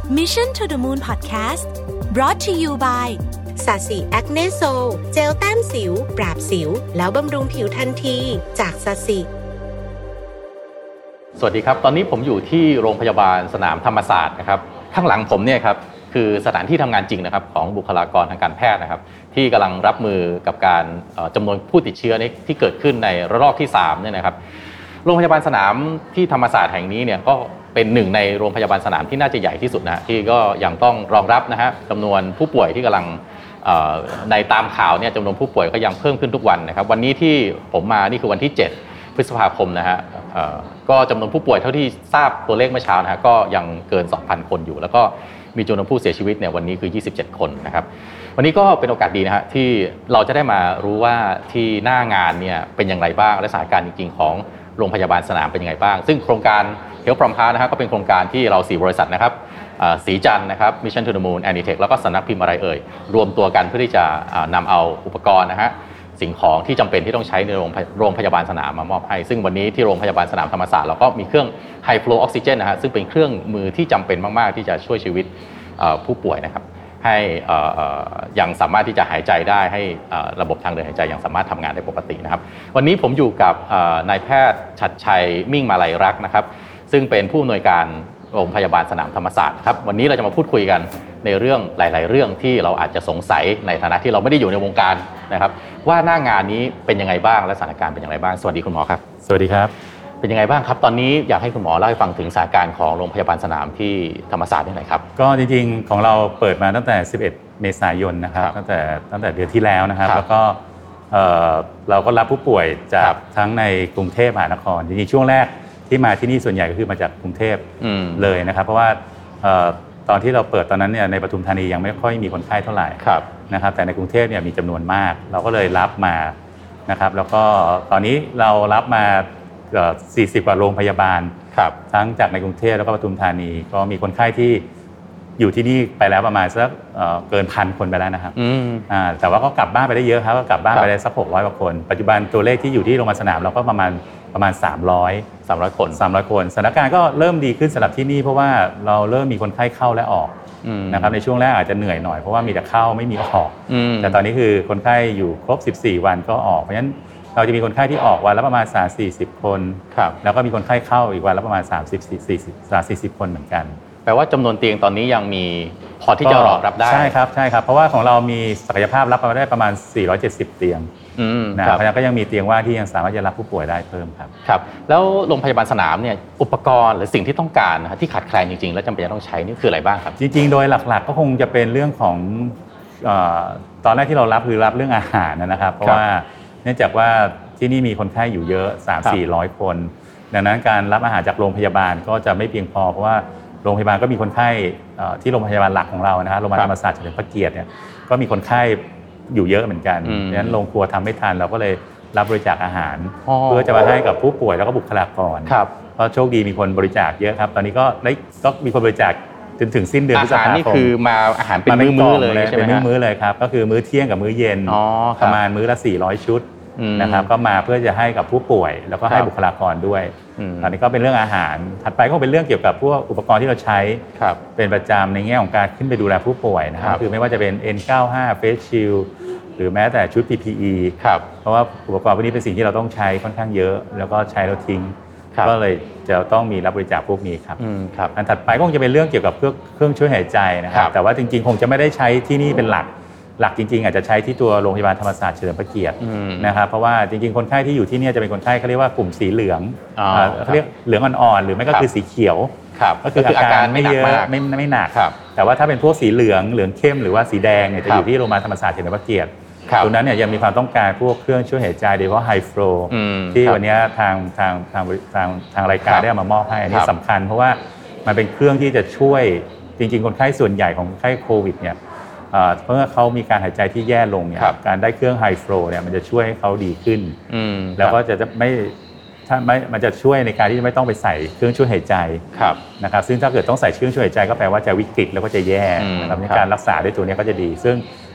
Mission to the Moon Podcast brought to you by สาสีแอคเนโซเจลแต้มสิวปราบสิวแล้วบำรุงผิวทันทีจากสาสีสวัสดีครับตอนนี้ผมอยู่ที่โรงพยาบาลสนามธรรมศาสตร์นะครับข้างหลังผมเนี่ยครับคือสถานที่ทำงานจริงนะครับของบุคลากรทางการแพทย์นะครับที่กำลังรับมือกับการจำนวนผู้ติดเชื้อที่เกิดขึ้นในระลอกที่3เนี่ยนะครับโรงพยาบาลสนามที่ธรรมศาสตร์แห่งนี้เนี่ยก็เป็นหนึ่งในโรงพยาบาลสนามที่น่าจะใหญ่ที่สุดนะที่ก็ยังต้องรองรับนะฮะจำนวนผู้ป่วยที่กำลังในตามข่าวเนี่ยจำนวนผู้ป่วยก็ยังเพิ่มขึ้นทุกวันนะครับวันนี้ที่ผมมานี่คือวันที่7พฤษภาคมนะฮะก็จำนวนผู้ป่วยเท่าที่ทราบตัวเลขเมื่อเช้านะฮะก็ยังเกิน 2,000 คนอยู่แล้วก็มีจำนวนผู้เสียชีวิตเนี่ยวันนี้คือ27คนนะครับวันนี้ก็เป็นโอกาสดีนะฮะที่เราจะได้มารู้ว่าที่หน้างานเนี่ยเป็นอย่างไรบ้างและสถานการณ์จริงๆของโรงพยาบาลสนามเป็นยังไงบ้างซึ่งโครงการ Health from Heart นะฮะก็เป็นโครงการที่เรา4บริษัทนะครับสีจันทร์นะครับ Mission to the Moon Anitech แล้วก็สำนักพิมพ์อะไรรวมตัวกันเพื่อที่จะนำเอาอุปกรณ์นะฮะสิ่งของที่จำเป็นที่ต้องใช้ในโรงพยาบาลสนามมามอบให้ซึ่งวันนี้ที่โรงพยาบาลสนามธรรมศาสตร์เราก็มีเครื่อง High Flow Oxygen นะฮะซึ่งเป็นเครื่องมือที่จำเป็นมากๆที่จะช่วยชีวิตผู้ป่วยนะครับให้ยังสามารถที่จะหายใจได้ให้ระบบทางเดินหายใจยังสามารถทำงานได้ปกตินะครับวันนี้ผมอยู่กับนายแพทย์ชัดชัยมิ่งมาลัยรักษ์นะครับซึ่งเป็นผู้อำนวยการโรงพยาบาลสนามธรรมศาสตร์ครับวันนี้เราจะมาพูดคุยกันในเรื่องหลายๆเรื่องที่เราอาจจะสงสัยในฐานะที่เราไม่ได้อยู่ในวงการนะครับว่าหน้างานนี้เป็นยังไงบ้างและสถานการณ์เป็นอย่างไรบ้างสวัสดีคุณหมอครับสวัสดีครับเป็นยังไงบ้างครับตอนนี้อยากให้คุณหมอเล่าให้ฟังถึงสถานการณ์ของโรงพยาบาลสนามที่ธรรมศาสตร์นี่หน่อยครับก็จริงๆของเราเปิดมาตั้งแต่11เมษายนนะครับตั้งแต่เดือนที่แล้วนะครับแล้วก็เราก็รับผู้ป่วยจากทั้งในกรุงเทพมหานครจริงๆช่วงแรกที่มาที่นี่ส่วนใหญ่ก็คือมาจากกรุงเทพเลยนะครับเพราะว่าตอนที่เราเปิดตอนนั้นเนี่ยในปทุมธานียังไม่ค่อยมีคนไข้เท่าไหร่นะครับแต่ในกรุงเทพเนี่ยมีจำนวนมากเราก็เลยรับมานะครับแล้วก็ตอนนี้เรารับมา40กว่าโรงพยาบาลทั้งจากในกรุงเทพแล้วก็ปทุมธานีก็มีคนไข้ที่อยู่ที่นี่ไปแล้วประมาณสักเกิน 1,000 คนไปแล้วนะครับแต่ว่าก็กลับบ้านไปได้เยอะครับก็กลับบ้านไปได้สัก600กว่าคนปัจจุบันตัวเลขที่อยู่ที่โรงพยาบาลสนามเราก็ประมาณ300คนสถานการณ์ก็เริ่มดีขึ้นสำหรับที่นี่เพราะว่าเราเริ่มมีคนไข้เข้าและออกนะครับในช่วงแรกอาจจะเหนื่อยหน่อยเพราะว่ามีแต่เข้าไม่มีออกแต่ตอนนี้คือคนไข้อยู่ครบ14วันก็ออกเพราะฉะนั้นเราจะมีคนไข้ที่ออกวันละประมาณ30-40 คนแล้วก็มีคนไข้เข้าอีกวันละประมาณ30-40 คนเหมือนกันแปลว่าจำนวนเตียงตอนนี้ยังมีพอที่จะรองรับได้ใช่ครับเพราะว่าของเรามีศักยภาพรับมาได้ประมาณ470เตียงเพราะฉะนั้นก็ยังมีเตียงว่างที่ยังสามารถจะรับผู้ป่วยได้เพิ่มครับแล้วโรงพยาบาลสนามเนี่ยอุปกรณ์หรือสิ่งที่ต้องการนะที่ขาดแคลนจริงๆแล้วจำเป็นจะต้องใช้นี่คืออะไรบ้างครับจริงๆโดยหลักๆก็คงจะเป็นเรื่องของตอนแรกที่เรารับคือรับเรื่องอาหารนะครับเพราะว่าเนื่องจากว่าที่นี่มีคนไข้อยู่เยอะ 3-400 คนดังนั้นการรับอาหารจากโรงพยาบาลก็จะไม่เพียงพอเพราะว่าโรงพยาบาลก็มีคนไข้ที่โรงพยาบาลหลักของเรานะฮะโรงพยาบาลธรรมศาสตร์เฉลิมพระเกียรติเนี่ยก็มีคนไข้อยู่เยอะเหมือนกันดังนั้นโรงครัวทำไม่ทันเราก็เลยรับบริจาคอาหารเพื่อจะมาให้กับผู้ป่วยแล้วก็บุคลากรก็โชคดีมีคนบริจาคเยอะครับตอนนี้ก็มีคนบริจาคจนถึงสิ้นเดือนพฤษภาคมนี่คือมาอาหารเป็นมื้อเลยใช่ไหมเป็นมื้อเลยครับก็คือมื้อเที่ยงกับมื้อเย็นประมาณมื้อละ400ชุดนะครับก็มาเพื่อจะให้กับผู้ป่วยแล้วก็ให้บุคลากรด้วยอันนี้ก็เป็นเรื่องอาหารถัดไปก็เป็นเรื่องเกี่ยวกับพวกอุปกรณ์ที่เราใช้เป็นประจำในแง่ของการขึ้นไปดูแลผู้ป่วยนะครับคือไม่ว่าจะเป็น N95 Face Shield หรือแม้แต่ชุด PPE เพราะว่าอุปกรณ์พวกนี้เป็นสิ่งที่เราต้องใช้ค่อนข้างเยอะแล้วก็ใช้แล้วทิ้งก็เลยจะต้องมีรับบริจาคพวกนี้ครับอันถัดไปก็คงจะเป็นเรื่องเกี่ยวกับเครื่องช่วยหายใจนะครับแต่ว่าจริงๆคงจะไม่ได้ใช้ที่นี่เป็นหลักจริงๆอาจจะใช้ที่ตัวโรงพยาบาลธรรมศาสตร์เฉลิมพระเกียรตินะครับเพราะว่าจริงๆคนไข้ที่อยู่ที่นี่จะเป็นคนไข้เขาเรียกว่ากลุ่มสีเหลืองเขาเรียกเหลืองอ่อนๆหรือไม่ก็คือสีเขียวก็คืออาการไม่เยอะไม่หนักแต่ว่าถ้าเป็นพวกสีเหลืองเข้มหรือว่าสีแดงเนี่ยจะอยู่ที่โรงพยาบาลธรรมศาสตร์เฉลิมพระเกียรติตรงนั้นเนี่ยยังมีความต้องการพวกเครื่องช่วยหายใจโดยเฉพาะ High Flow ที่วันนี้ทางรายการได้มามอบให้อันนี้สำคัญเพราะว่ามันเป็นเครื่องที่จะช่วยจริงๆคนไข้ส่วนใหญ่ของคนไข้โควิดเนี่ยเมื่อเขามีการหายใจที่แย่ลงเนี่ยการได้เครื่อง High Flow เนี่ยมันจะช่วยให้เขาดีขึ้นแล้วก็จะไม่มันจะช่วยในการที่จะไม่ต้องไปใส่เครื่องช่วยหายใจนะครับซึ่งถ้าเกิดต้องใส่เครื่องช่วยหายใจก็แปลว่าจะวิกฤตแล้วก็จะแย่นะครับในการรักษาด้วยตัวนี้ก็จะดีซึ่ง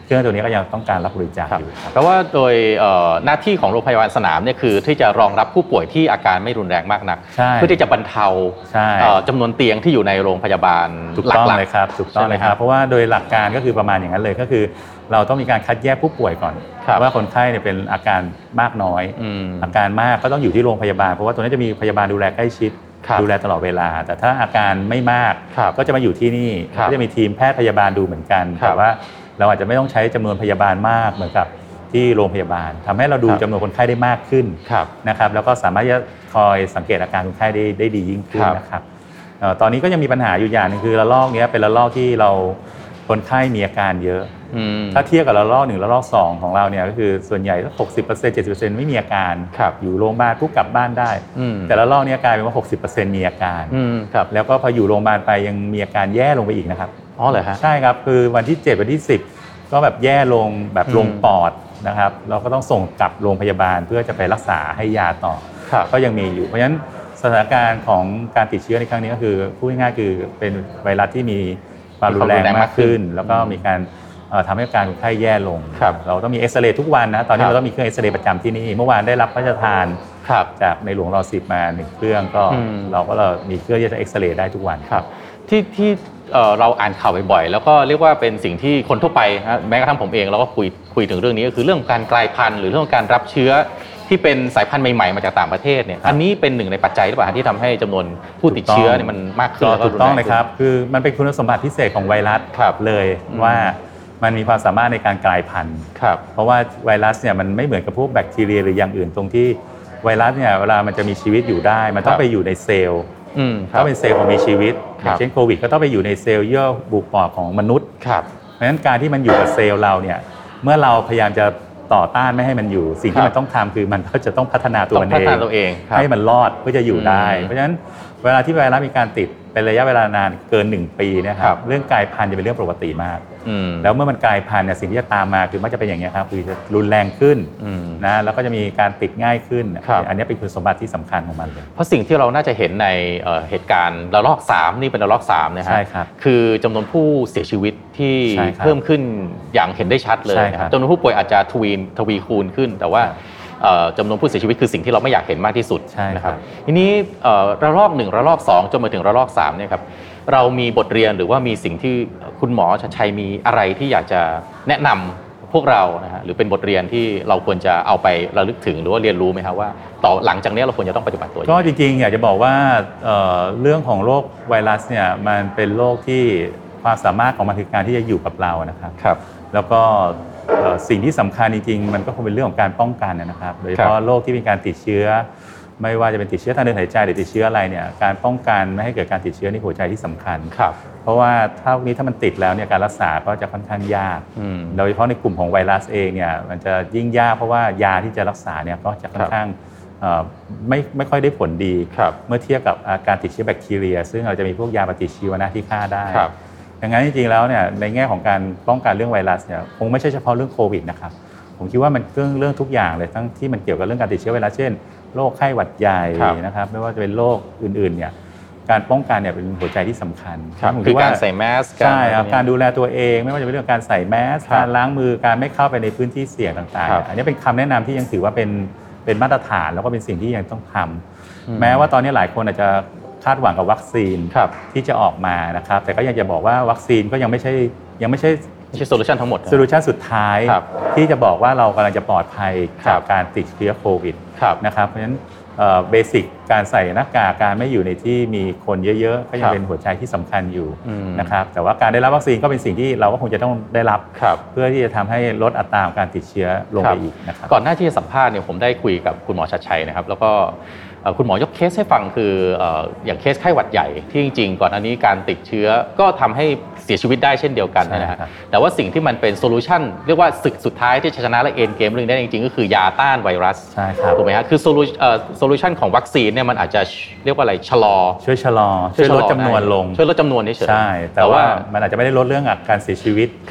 เครื่องตัวนี้ก็ยังต้องการรับบริจาคอยู่เพราะว่าโดยหน้าที่ของโรงพยาบาลสนามเนี่ยคือที่จะรองรับผู้ป่วยที่อาการไม่รุนแรงมากนักเพื่อที่จะบรรเทาจำนวนเตียงที่อยู่ในโรงพยาบาลถูกต้องเลยครับถูกต้องเลยครับเพราะว่าโดยหลักการก็คือประมาณอย่างนั้นเลยก็คือเราต้องมีการคัดแยกผู้ป่วยก่อนว่าคนไข้เนี่ยเป็นอาการมากน้อยอาการมากก็ต้องอยู่ที่โรงพยาบาลเพราะว่าตัวนี้จะมีพยาบาลดูแลใกล้ชิดดูแลตลอดเวลาแต่ถ้าอาการไม่มากก็จะมาอยู่ที่นี่ก็จะมีทีมแพทย์พยาบาลดูเหมือนกันแต่ว่าเราอาจจะไม่ต้องใช้จำนวนพยาบาลมากเหมือนกับที่โรงพยาบาลทำให้เราดูจำนวนคนไข้ได้มากขึ้นนะครับแล้วก็สามารถจะคอยสังเกตอาการคนไข้ได้ดียิ่งขึ้นนะครับตอนนี้ก็ยังมีปัญหาอยู่อย่างนึงคือระลอกนี้เป็นระลอกที่เราคนไข้มีอาการเยอะถ้าเทียบกับระลอก1ระลอก2ของเราเนี่ยก็คือส่วนใหญ่สัก 60% 70% ไม่มีอาการอยู่โรงพยาบาลปุ๊บกลับบ้านได้แต่ระลอกนี้กลายเป็นว่า 60% มีอาการแล้วก็พออยู่โรงพยาบาลไปยังมีอาการแย่ลงไปอีกนะครับอ๋อเหรอฮะใช่ครับคือวันที่7วันที่10ก็แบบแย่ลงแบบลงปอดนะครับเราก็ต้องส่งกลับโรงพยาบาลเพื่อจะไปรักษาให้ยาต่อก็ยังมีอยู่เพราะฉะนั้นสถานการณ์ของการติดเชื้อในครั้งนี้ก็คือพูดง่ายๆคือเป็นไวรัสที่มีความรุนแรงมากขึ้นแล้วก็มีการทำให้การคนไข้แย่ลงเราต้องมีเอ็กซเรย์ทุกวันนะตอนนี้เราต้องมีเครื่องเอ็กซเรย์ประจำที่นี่เมื่อวานได้รับพระราชทานจากในหลวงร.10มา1เครื่องก็เรามีเครื่องที่จะเอ็กซเรย์ได้ทุกวันที่เราอ่านข่าวบ่อยๆแล้วก็เรียกว่าเป็นสิ่งที่คนทั่วไปแม้กระทั่งผมเองเราก็คุยถึงเรื่องนี้ก็คือเรื่องการกลายพันธุ์หรือเรื่องการรับเชื้อที่เป็นสายพันธุ์ใหม่ๆมาจากต่างประเทศเนี่ยอันนี้เป็นหนึ่งในปัจจัยหรือเปล่าที่ทำให้จำนวนผู้ติดเชื้อเนี่ยมันมากขึ้นถูกต้องเลยครับคือมันเป็นคุณสมบัติพิเศษของไวรัสเลยว่ามันมีความสามารถในการกลายพันธุ์เพราะว่าไวรัสเนี่ยมันไม่เหมือนกับพวกแบคทีเรียหรืออย่างอื่นตรงที่ไวรัสเนี่ยเวลามันจะมีชีวิตอยู่ได้มันต้องไปอยู่ในเซลล์ถ้าเป็นเซลล์ของมีชีวิตอย่างเช่นโควิดก็ต้องไปอยู่ในเซลล์เยื่อบุปอดของมนุษย์เพราะฉะนั้นการที่มันอยู่กับเซลล์เราเนี่ยเมื่อเราพยายามจะต่อต้านไม่ให้มันอยู่สิ่งที่มันต้องทำคือมันก็จะต้องพัฒนาตัวมันเองให้มันรอดเพื่อจะอยู่ได้เพราะฉะนั้นเวลาที่ไวรัสมีการติดเป็นระยะเวลานานเกิน1ปีนะครับเรื่องกลายพันธุ์จะเป็นเรื่องปกติมากแล้วเมื่อมันกลายพันธุ์เนี่ยสิ่งที่จะตามมาคือมันจะเป็นอย่างนี้ครับคือจะรุนแรงขึ้นนะแล้วก็จะมีการติดง่ายขึ้นอันนี้เป็นคุณสมบัติที่สำคัญของมันเลยเพราะสิ่งที่เราน่าจะเห็นในเหตุการณ์ระลอก3นี่เป็นระลอก3นะฮะคือจำนวนผู้เสียชีวิตที่เพิ่มขึ้นอย่างเห็นได้ชัดเลยนะครับจำนวนผู้ป่วยอาจจะทวีคูณขึ้นแต่ว่าจำนวนผู้เสียชีวิตคือสิ่งที่เราไม่อยากเห็นมากที่สุดนะครับทีนี้ระลอก1ระลอก2จนมาถึงระลอก3เนี่ยครับเรามีบทเรียนหรือว่ามีสิ่งที่คุณหมอชัดชัยมีอะไรที่อยากจะแนะนำพวกเรานะฮะหรือเป็นบทเรียนที่เราควรจะเอาไประลึกถึงหรือว่าเรียนรู้ไหมครับว่าต่อหลังจากนี้เราควรจะต้องปฏิบัติตัวก็จริงๆอยากจะบอกว่าเรื่องของโรคไวรัสเนี่ยมันเป็นโรคที่ความสามารถของมันคือการที่จะอยู่กับเรานะครับแล้วก็สิ่งที่สำคัญจริงๆมันก็คงเป็นเรื่องของการป้องกันนะครับโดยเฉพาะโรคที่มีการติดเชื้อไม่ว่าจะเป็นติดเชื้อทางเดินหายใจหรือติดเชื้ออะไรเนี่ยการป้องกันไม่ให้เกิดการติดเชื้อในหัวใจที่สำคัญเพราะว่าถ้ามันติดแล้วเนี่ยการรักษาก็จะค่อนข้างยากโดยเฉพาะในกลุ่มของไวรัสเองเนี่ยมันจะยิ่งยากเพราะว่ายาที่จะรักษาเนี่ยก็จะค่อนข้างไม่ค่อยได้ผลดีเมื่อเทียบกับการติดเชื้อแบคทีเรียซึ่งเราจะมีพวกยาปฏิชีวนะที่ฆ่าได้ดังนั้นจริงๆแล้วเนี่ยในแง่ของการป้องกันเรื่องไวรัสเนี่ยคงไม่ใช่เฉพาะเรื่องโควิดนะครับผมคิดว่ามันเรื่องทุกอย่างเลยทั้งที่มันเกี่ยวกับเรื่องการติดเชื้อไวรัสเช่นโรคไข้หวัดใหญ่นะครับไม่ว่าจะเป็นโรคอื่นๆเนี่ยการป้องกันเนี่ยเป็นหัวใจที่สำคัญคือการใส่แมสใช่ครับการดูแลตัวเองไม่ว่าจะเป็นเรื่องการใส่แมสการล้างมือการไม่เข้าไปในพื้นที่เสี่ยงต่างๆอันนี้เป็นคำแนะนำที่ยังถือว่าเป็นมาตรฐานแล้วก็เป็นสิ่งที่ยังต้องทำแม้ว่าตอนนี้หลายคนอาจจะคาดหวังกับวัคซีนที่จะออกมานะครับแต่ก็ยังจะบอกว่าวัคซีนก็ยังไม่ใช่โซลูชันทั้งหมดโซลูชันสุดท้ายที่จะบอกว่าเรากำลังจะปลอดภัยจากการติดเชื้อโควิดนะครับเพราะฉะนั้นเบสิกการใส่หน้ากากการไม่อยู่ในที่มีคนเยอะๆก็ยังเป็นหัวใจที่สำคัญอยู่นะครับแต่ว่าการได้รับวัคซีนก็เป็นสิ่งที่เราก็คงจะต้องได้รับเพื่อที่จะทำให้ลดอัตราการติดเชื้อลงไปอีกนะครับก่อนหน้าที่จะสัมภาษณ์เนี่ยผมได้คุยกับคุณหมอชัดชัยนะครับแล้วก็คุณหมอยกเคสให้ฟังคืออย่างเคสไข้หวัดใหญ่ที่จริงๆก่อนหน้านี้การติดเชื้อก็ทำให้เสียชีวิตได้เช่นเดียวกันนะฮะแต่ว่าสิ่งที่มันเป็นโซลูชันเรียกว่าศึกสุดท้ายที่ชนะและเอ็นเกมเรื่องนี้จริงๆก็คือยาต้านไวรัสถูกไหมฮะคือโซลูชันของวัคซีนเนี่ยมันอาจจะเรียกว่าอะไรช่วยลดจำนวนลงช่วยลดจำนวนเฉยใช่แต่ว่ามันอาจจะไม่ได้ลดเรื่องการเสียชีวิต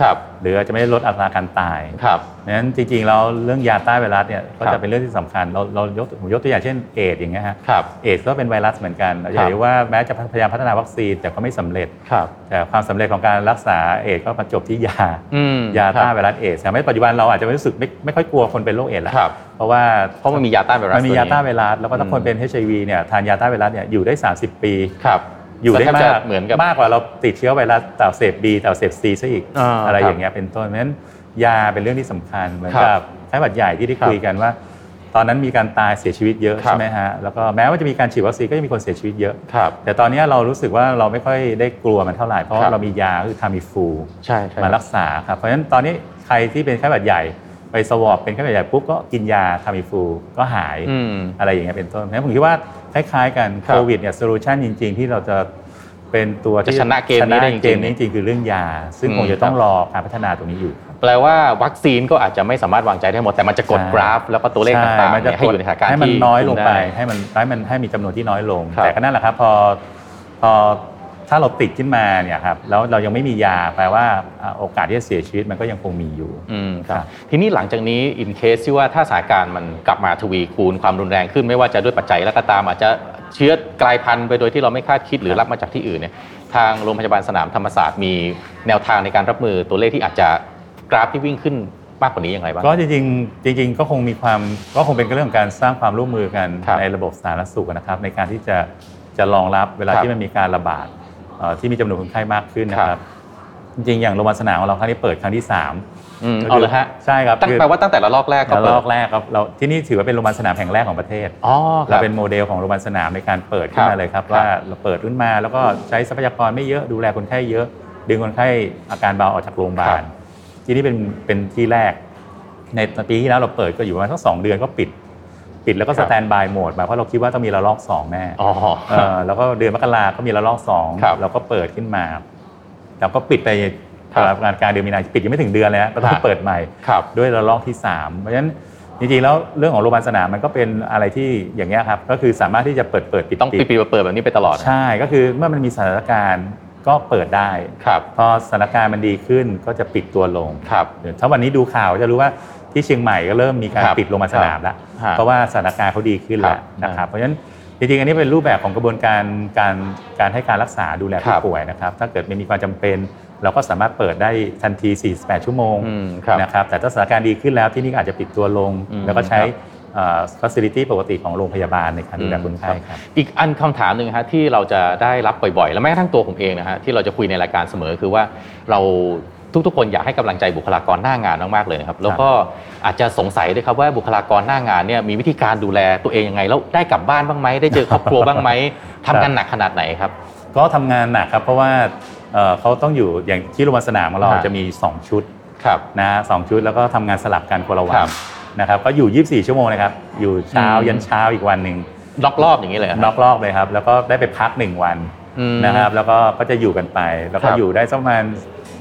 หรืออาจจะไม่ได้ลดอัตราการตายครับนั้นจริงๆแล้วเรื่องยาต้านไวรัสเนี่ยก็จะเป็นเรื่องที่สำคัญเรายกตัวอย่างเช่นเอดส์อย่างเงี้ยฮะเอดส์ก็เป็นไวรัสเหมือนกันเราจะเห็นว่าแม้จะพยายามพัฒนาวัคซีนแต่ก็ไม่สำเร็จแต่ความสำเร็จของการรักษาเอดส์ก็มาจบที่ยาต้านไวรัสเอดส์ทำให้ปัจจุบันเราอาจจะไม่รู้สึกไม่ค่อยกลัวคนเป็นโรคเอดส์แล้วเพราะมันมียาต้านไวรัสมันมียาต้านไวรัสแล้วก็ถ้าคนเป็น HIV เนี่ยทานยาต้านไวรัสเนี่ยอยู่ได้30 ปีอยู่ได้มากกว่าเราติดเชื้อไวรัสตับเสพ B ตับเสพ C ซะอีกอะไรอย่างเงี้ยเป็นต้นเพราะฉะนั้นยาเป็นเรื่องที่สำคัญเหมือนกับไข้หวัดใหญ่ที่ได้คุยกันว่าตอนนั้นมีการตายเสียชีวิตเยอะใช่ไหมฮะแล้วก็แม้ว่าจะมีการฉีดวัคซีนก็ยังมีคนเสียชีวิตเยอะแต่ตอนนี้เรารู้สึกว่าเราไม่ค่อยได้กลัวมันเท่าไหร่เพราะเรามียาคือทามิฟูมารักษาครับเพราะฉะนั้นตอนนี้ใครที่เป็นไข้หวัดใหญ่ไปสวอปเป็นไข้หวัดใหญ่ปุ๊บก็กินยาทามิฟูก็หายอะไรอย่างเงี้ยเป็นต้นเพราะฉะนั้นผมคิดว่าคล้ายๆกันโควิดเนี่ยโซลูชันจริงๆที่เราจะเป็นตัวที่ชนะเกมนี้ได้จริงๆคือเรื่องยาซึ่งคงจะต้องรอการพัฒนาตรงนี้อยู่แปลว่าวัคซีนก็อาจจะไม่สามารถวางใจได้หมดแต่มันจะกดกราฟแล้วก็ตัวเลขต่างๆให้อยู่ในสถานการณ์ให้มันน้อยลงไปให้มีจำนวนที่น้อยลงแต่ก็นั่นแหละครับพอถ้าเราติดขึ้นมาเนี่ยครับแล้วเรายังไม่มียาแปลว่าโอกาสที่จะเสียชีวิตมันก็ยังคงมีอยู่ครับทีนี้หลังจากนี้อินเคสที่ว่าถ้าสถานการณ์มันกลับมาทวีคูณความรุนแรงขึ้นไม่ว่าจะด้วยปัจจัยแล้วก็ตามอาจจะเชื้อกลายพันธุ์ไปโดยที่เราไม่คาดคิดหรือรับมาจากที่อื่นเนี่ยทางโรงพยาบาลสนามธรรมศาสตร์มีแนวทางในการรับมือตัวเลขที่อาจจะกราฟที่วิ่งขึ้นมากกว่านี้อย่างไรบ้างก็จริงก็คงเป็นเรื่องของการสร้างความร่วมมือกันในระบบสาธารณสุขนะครับในการที่จะรองรับเวลาที่มันมีการระบาดที่มีจำนวนคนไข้มากขึ้นนะครับจริงๆอย่างโรงพยาบาลสนามของเราครั้งนี้เปิดครั้งที่3 เอาเลยฮะใช่ครับแปลว่าตั้งแต่ละลอกแรกครับเราที่นี่ถือว่าเป็นโรงพยาบาลสนามแห่งแรกของประเทศเราเป็นโมเดลของโรงพยาบาลสนามในการเปิดขึ้นมาเลยครับว่าเราเปิดขึ้นมาแล้วก็ใช้ทรัพยากรไม่เยอะดูแลคนไข้เยอะดึงคนไข้อาการเบาออกจากโรงพยาบาลที่นี่เป็นที่แรกในปีที่แล้วเราเปิดก็อยู่ประมาณสัก2 เดือนก็ปิดแล้วก็สแตนด์บายโหมดมาเพราะเราคิดว่าต้องมีระลอก2แน่แล้วก็เดือนมกราคมก็มีระลอก2เราก็เปิดขึ้นมาแล้วก็ปิดไปการเดือนมีนาปิดยังไม่ถึงเดือนเลยก็ต้องเปิดใหม่ด้วยระลอกที่3เพราะฉะนั้นจริงๆแล้วเรื่องของโรงพยาบาลสนามมันก็เป็นอะไรที่อย่างเงี้ยครับก็คือสามารถที่จะเปิดปิดต้องปิดเปิดแบบนี้ไปตลอดใช่ก็คือเมื่อมันมีสถานการณ์ก็เปิดได้พอสถานการณ์มันดีขึ้นก็จะปิดตัวลงถ้าวันนี้ดูข่าวจะรู้ว่าที่เชียงใหม่ก็เริ่มมีการปิดโรงพยาบาลสนามแล้วเพราะว่าสถานการณ์เขาดีขึ้นแล้วนะครับเพราะฉะนั้นจริงๆอันนี้เป็นรูปแบบของกระบวนการให้การรักษาดูแลผู้ป่วยนะครับถ้าเกิดมีความจำเป็นเราก็สามารถเปิดได้ทันที48 ชั่วโมงนะครับแต่ถ้าสถานการณ์ดีขึ้นแล้วที่นี่อาจจะปิดตัวลงแล้วก็ใช้facility ปกติของโรงพยาบาลในการดูแลคนไข้ครับอีกคำถามนึงฮะที่เราจะได้รับบ่อยๆและแม้กระทั่งตัวผมเองนะฮะที่เราจะคุยในรายการเสมอคือว่าเราทุกๆคนอยากให้กำลังใจบุคลากรหน้างานมากๆเลยนะครับแล้วก็อาจจะสงสัยด้วยครับว่าบุคลากรหน้างานเนี่ยมีวิธีการดูแลตัวเองยังไงแล้วได้กลับบ้านบ้างไหมได้เจอครอบครัวบ้างไหมทำงานหนักขนาดไหนครับก็ทำงานหนักครับเพราะว่าเขาต้องอยู่อย่างที่โรงพยาบาลสนามของเราจะมี2ชุดนะ2ชุดแล้วก็ทำงานสลับกันคนละวันนะครับก็อยู่24 ชั่วโมงนะครับอยู่เช้ายันเช้าอีกวันนึงล็อกรอบอย่างนี้เลยล็อกรอบเลยครับแล้วก็ได้ไปพัก1 วันนะครับแล้วก็จะอยู่กันไปแล้วก็อยู่ได้ประมาณ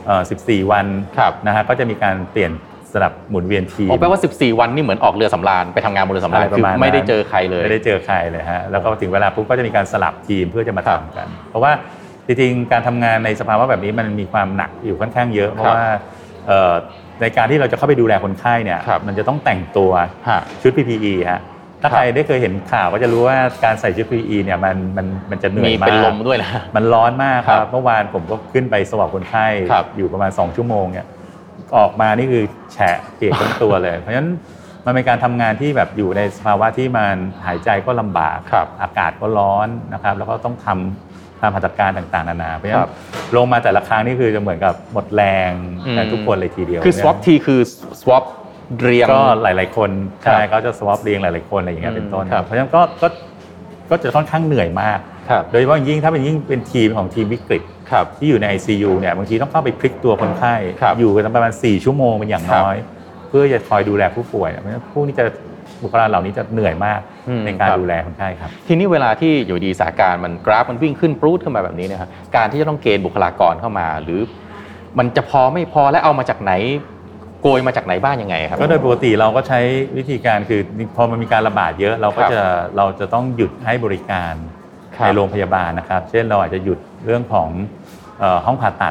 14 วันนะฮะก็จะมีการเปลี่ยนสลับหมุนเวียนทีมแปลว่า14 วันนี่เหมือนออกเรือสำราญไปทำงานบนเรือสำราญคือไม่ได้เจอใครเลยไม่ได้เจอใครเลยฮะแล้วก็ถึงเวลาปุ๊บก็จะมีการสลับทีมเพื่อจะมาทำกันเพราะว่าจริงๆการทำงานในสภาวะแบบนี้มันมีความหนักอยู่ค่อนข้างเยอะเพราะว่าในการที่เราจะเข้าไปดูแลคนไข้เนี่ยมันจะต้องแต่งตัวชุด PPE ฮะถ้าใครได้เคยเห็นข่าวก็จะรู้ว่าการใส่ชุด PPE เนี่ยมันจะเหนื่อยมากมีเป็นลมด้วยนะมันร้อนมากครับเมื่อวานผมก็ขึ้นไปสวอปคนไข้อยู่ประมาณ2 ชั่วโมงเนี่ยออกมานี่คือแฉะเปียกทั้งตัวเลยเพราะฉะนั้นมันเป็นการทำงานที่แบบอยู่ในสภาวะที่มันหายใจก็ลำบากอากาศก็ร้อนนะครับแล้วก็ต้องทำตามมาตรการต่างๆนานาเพราะฉะนั้นลงมาแต่ละครั้งนี่คือจะเหมือนกับหมดแรงกันทุกคนเลยทีเดียวคือ swap ทีคือ swap เรียงก็หลายๆคนใช่เขาจะ swap เรียงหลายๆคนอะไรอย่างเงี้ยเป็นต้นเพราะฉะนั้นก็จะค่อนข้างเหนื่อยมากโดยเฉพาะยิ่งถ้าเป็นทีมของทีมวิกฤตที่อยู่ใน ICU เนี่ยบางทีต้องเข้าไปพลิกตัวคนไข้อยู่กันประมาณ4 ชั่วโมงเป็นอย่างน้อยเพื่อจะคอยดูแลผู้ป่วยเพราะฉะนั้นพวกนี้จะบุคลากรเหล่านี้จะเหนื่อยมากในการดูแลคนไข้ครับทีนี้เวลาที่อยู่ดีสถานการณ์มันกราฟมันวิ่งขึ้นปรู๊ดขึ้นมาแบบนี้นะครับการที่จะต้องเกณฑ์บุคลากรเข้ามาหรือมันจะพอไม่พอและเอามาจากไหนโกยมาจากไหนบ้างยังไงครับก็โดยปกติเราก็ใช้วิธีการคือพอมันมีการระบาดเยอะเราจะต้องหยุดให้บริการในโรงพยาบาลนะครับเช่นเราอาจจะหยุดเรื่องของห้องผ่าตัด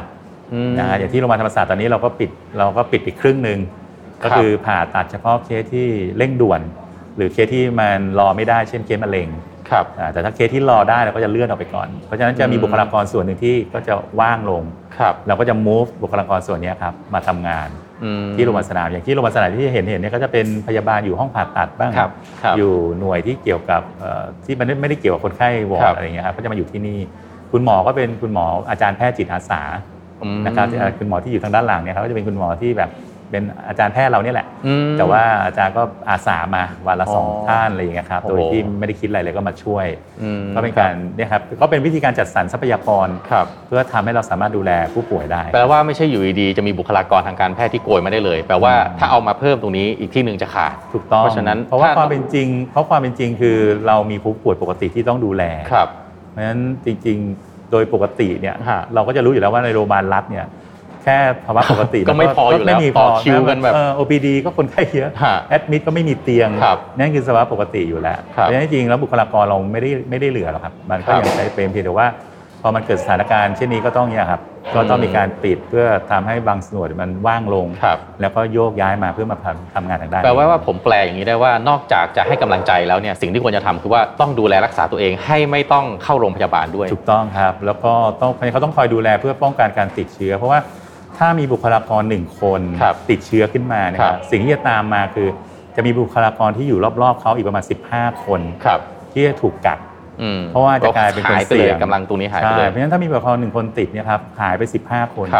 นะฮะอย่างที่โรงพยาบาลธรรมศาสตร์ตอนนี้เราก็ปิดอีกครึ่งนึงก็คือผ่าตัดเฉพาะเคสที่เร่งด่วนหรือเคสที่มันรอไม่ได้เช่นเคสมะเร็งแต่ถ้าเคสที่รอได้เราก็จะเลื่อนออกไปก่อนเพราะฉะนั้นจะมีบุคลากรส่วนหนึ่งที่ก็จะว่างลงเราก็จะ move บุคลากรส่วนนี้ครับมาทำงานที่โรงพยาบาลสนามอย่างที่โรงพยาบาลสนามที่เห็นเนี่ยก็จะเป็นพยาบาลอยู่ห้องผ่าตัดบ้างอยู่หน่วยที่เกี่ยวกับที่มันไม่ได้เกี่ยวกับคนไข้วอร์ดอะไรอย่างเงี้ยครับก็จะมาอยู่ที่นี่คุณหมอก็เป็นคุณหมออาจารย์แพทย์จิตอาสานะครับคุณหมอที่อยู่ทางด้านหลังเนี่ยเขาก็จะเป็นคุณหมอที่แบบเป็นอาจารย์แพทย์เราเนี่ยแหละแต่ว่าอาจารย์ก็อาสามาวันละ2ท่านอะไรอย่างเงี้ยครับโดยที่ไม่ได้คิดอะไรเลยก็มาช่วยก็เป็นการเนี่ยครับก็เป็นวิธีการจัดสรรทรัพยากรเพื่อทำให้เราสามารถดูแลผู้ป่วยได้แปลว่าไม่ใช่อยู่ดีๆจะมีบุคลากรทางการแพทย์ที่โกยมาได้เลยแปลว่าถ้าเอามาเพิ่มตรงนี้อีกที่นึงจะขาดถูกต้องเพราะฉะนั้นเพราะความเป็นจริงคือเรามีผู้ป่วยปกติที่ต้องดูแลเพราะฉะนั้นจริงๆโดยปกติเนี่ยเราก็จะรู้อยู่แล้วว่าในโรงพยาบาลรัฐเนี่ยแค่ภาวะปกติก็ไม่พออยู่แล้วต่อคิวกันแบบ OPD ก็คนไข้เยอะแอดมิดก็ไม่มีเตียงนั่นคือภาวะปกติอยู่แล้วเพราะฉะนั้นจริงๆแล้วบุคลากรเราไม่ได้เหลือหรอกครับมันก็ยังใช้เป็นเพียงแต่ว่าพอมันเกิดสถานการณ์เช่นนี้ก็ต้องเนี่ยครับก็ต้องมีการปิดเพื่อทำให้บางส่วนมันว่างลงแล้วก็โยกย้ายมาเพื่อมาทำงานทางด้านแปลว่าผมแปลอย่างนี้ได้ว่านอกจากจะให้กำลังใจแล้วเนี่ยสิ่งที่ควรจะทำคือว่าต้องดูแลรักษาตัวเองให้ไม่ต้องเข้าโรงพยาบาลด้วยถูกต้องครับแล้วก็เขาต้องคอยดูแลเพื่อป้องกันการติดเชื้อเพราะว่าถ้ามีบุคลากร1คนติดเชื้อขึ้นมานะครับสิ่งที่จะตามมาคือจะมีบุคลากรที่อยู่รอบๆเขาอีกประมาณ15คนที่จะถูกกัดเพราะว่าจะกลายเป็นคนเสี่ยงกำลังตรงนี้หายไปเลยเพราะฉะนั้นถ้ามีบุคลากร1คนติดเนี่ยครับหายไป15คน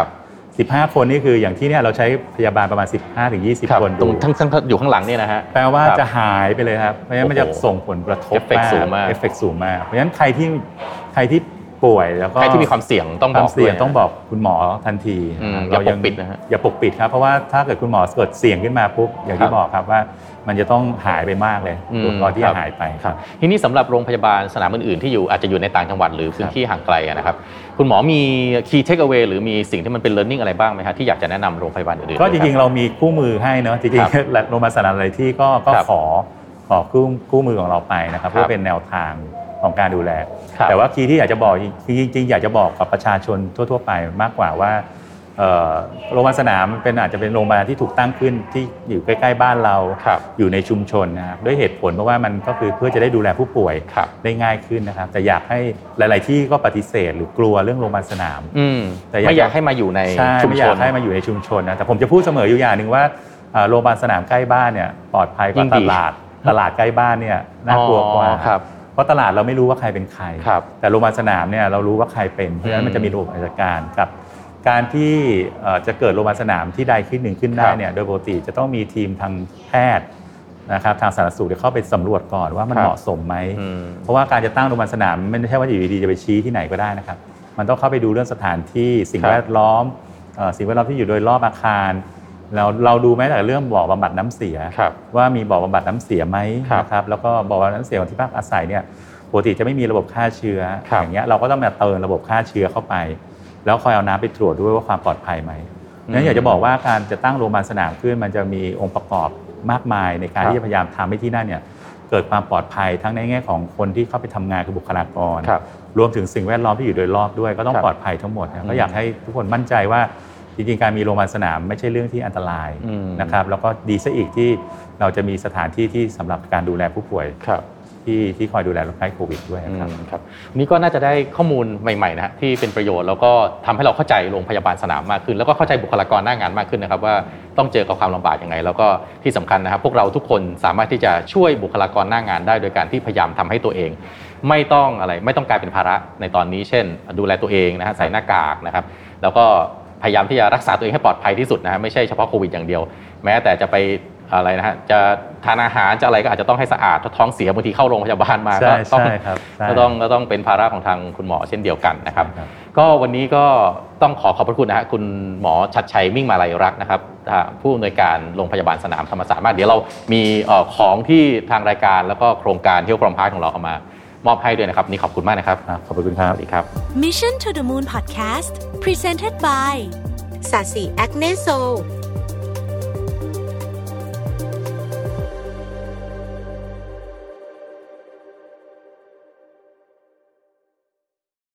15คนนี่คืออย่างที่เนี่ยเราใช้พยาบาลประมาณ 15-20 คนตรงทั้งอยู่ข้างหลังนี่นะฮะแปลว่าจะหายไปเลยครับเพราะฉะนั้นมันจะส่งผลกระทบเอฟเฟกต์สูงมากเพราะฉะนั้นใครที่ป่วยแล้วก็ใครที่มีความเสี่ยงต้องบอกคุณหมอทันทีอย่าปกปิดนะฮะอย่าปกปิดครับเพราะว่าถ้าเกิดคุณหมอเกิดเสี่ยงขึ้นมาปุ๊บอย่างที่บอกครับว่ามันจะต้องหายไปมากเลยก่อนที่จะหายไปครับทีนี้สำหรับโรงพยาบาลสนามอื่นๆที่อยู่อาจจะอยู่ในต่างจังหวัดหรือพื้นที่ห่างไกลนะครับคุณหมอมี key takeaway หรือมีสิ่งที่มันเป็น learning อะไรบ้างไหมครับที่อยากจะแนะนำโรงพยาบาลอื่นๆก็จริงๆเรามีคู่มือให้เนาะจริงๆโรงพยาบาลสนามอะไรที่ก็ขอคู่มือของเราไปนะครับเพื่อเป็นแนวทางของการดูแลแต่ว่าคีย์ที่อยากจะบอกจริงๆอยากจะบอกกับประชาชนทั่วๆไปมากกว่าว่าโรงพยาบาลสนามอาจจะเป็นโรงพยาบาลที่ถูกตั้งขึ้นที่อยู่ใกล้ๆบ้านเราอยู่ในชุมชนนะครับด้วยเหตุผลเพราะว่ามันก็คือเพื่อจะได้ดูแลผู้ป่วยได้ง่ายขึ้นนะครับแต่อยากให้หลายๆที่ก็ปฏิเสธหรือกลัวเรื่องโรงพยาบาลสนามแต่ไม่อยากให้มาอยู่ในชุมชนไม่อยากให้มาอยู่ในชุมชนนะแต่ผมจะพูดเสมออยู่อย่างนึงว่าโรงพยาบาลสนามใกล้บ้านเนี่ยปลอดภัยกว่าตลาดใกล้บ้านเนี่ยน่ากลัวกว่าเพราะตลาดเราไม่รู้ว่าใครเป็นใครแต่โรงพยาบาลสนามเนี่ยเรารู้ว่าใครเป็นเพราะฉะนั้นมันจะมีระบบราชการกับการที่จะเกิดโรงพยาบาลสนามที่ใดขึ้นหนึ่งขึ้นได้เนี่ยโดยปกติจะต้องมีทีมทางแพทย์นะครับทางสาธารณสุขเข้าไปสำรวจก่อนว่ามันเหมาะสมไหมเพราะว่าการจะตั้งโรงพยาบาลสนามไม่ใช่ว่าอยู่ดีๆจะไปชี้ที่ไหนก็ได้นะครับมันต้องเข้าไปดูเรื่องสถานที่สิ่งแวดล้อมที่อยู่โดยรอบอาคารเราดูแม้แต่เรื่องบ่อบำบัดน้ำเสียว่ามีบ่อบำบัดน้ำเสียไหมนะครับแล้วก็บ่อบำบัดน้ำเสียของที่พักอาศัยเนี่ยปกติจะไม่มีระบบฆ่าเชื้ออย่างเงี้ยเราก็ต้องมาเติมระบบฆ่าเชื้อเข้าไปแล้วคอยเอาน้ำไปตรวจด้วยว่าความปลอดภัยไหมนั้นอยากจะบอกว่าการจะตั้งโรงพยาบาลสนามขึ้นมันจะมีองค์ประกอบมากมายในการที่จะพยายามทำให้ที่นั่นเนี่ยเกิดความปลอดภัยทั้งในแง่ของคนที่เข้าไปทำงานคือบุคลากรรวมถึงสิ่งแวดล้อมที่อยู่โดยรอบด้วยก็ต้องปลอดภัยทั้งหมดก็อยากให้ทุกคนมั่นใจว่าจริงๆการมีโรงพยาบาลสนามไม่ใช่เรื่องที่อันตรายนะครับแล้วก็ดีซะอีกที่เราจะมีสถานที่ที่สำหรับการดูแลผู้ป่วยที่คอยดูแลโรคไข้โควิดด้วยครับนี่ก็น่าจะได้ข้อมูลใหม่ๆนะที่เป็นประโยชน์แล้วก็ทำให้เราเข้าใจโรงพยาบาลสนามมากขึ้นแล้วก็เข้าใจบุคลากรหน้างานมากขึ้นนะครับว่าต้องเจอกับความลำบากยังไงแล้วก็ที่สำคัญนะครับพวกเราทุกคนสามารถที่จะช่วยบุคลากรหน้างานได้โดยการที่พยายามทำให้ตัวเองไม่ต้องกลายเป็นภาระในตอนนี้เช่นดูแลตัวเองนะฮะใส่หน้ากากนะครับแล้วก็พยายามที่จะรักษาตัวเองให้ปลอดภัยที่สุดนะฮะไม่ใช่เฉพาะโควิดอย่างเดียวแม้แต่จะไปอะไรนะฮะจะทานอาหารจะอะไรก็อาจจะต้องให้สะอาดท้องเสียบางทีเข้าโรงพยาบาลมาก็ต้องเป็นภาระของทางคุณหมอเช่นเดียวกันนะครับก็วันนี้ก็ต้องขอบพระคุณนะฮะคุณหมอชัดชัยมิ่งมาลัยรักนะครับผู้อำนวยการโรงพยาบาลสนามธรรมศาสตร์เดี๋ยวเรามีของที่ทางรายการแล้วก็โครงการเที่ยวกรมพาร์ทของเราเอามามอบให้ด้วยนะครับนี่ขอบคุณมากนะครับขอบคุณครับสวัสดีครับ Mission to the Moon Podcast Presented by สาสีแอคเนโซ